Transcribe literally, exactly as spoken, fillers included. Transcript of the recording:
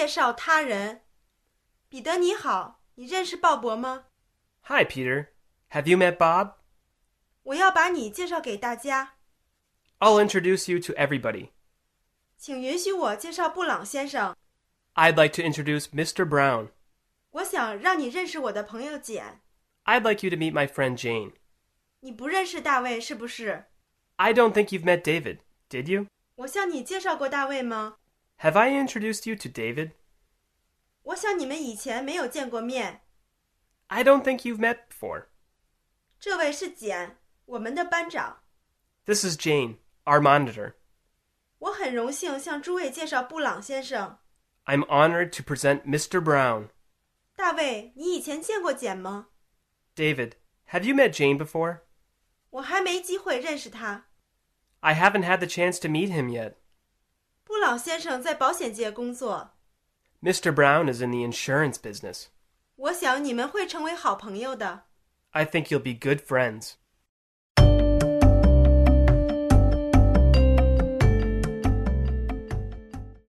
介绍他人。彼得你好，你认识鲍勃吗？ Hi, Peter. Have you met Bob? 我要把你介绍给大家。 I'll introduce you to everybody. 请允许我介绍布朗先生。 I'd like to introduce Mister Brown. 我想让你认识我的朋友简。 I'd like you to meet my friend Jane. 你不认识大卫是不是？ I don't think you've met David, did you? 我向你介绍过大卫吗？ Have I introduced you to David? 我想你们以前没有见过面。 I don't think you've met before. 这位是简，我们的班长。 This is Jane, our monitor. 我很荣幸向诸位介绍布朗先生。 I'm honored to present Mister Brown. 大卫，你以前见过简吗？ David, have you met Jane before? 我还没机会认识他。 I haven't had the chance to meet him yet. 布朗先生在保险界工作。 Mister Brown is in the insurance business. 我想你们会成为好朋友的。 I think you'll be good friends.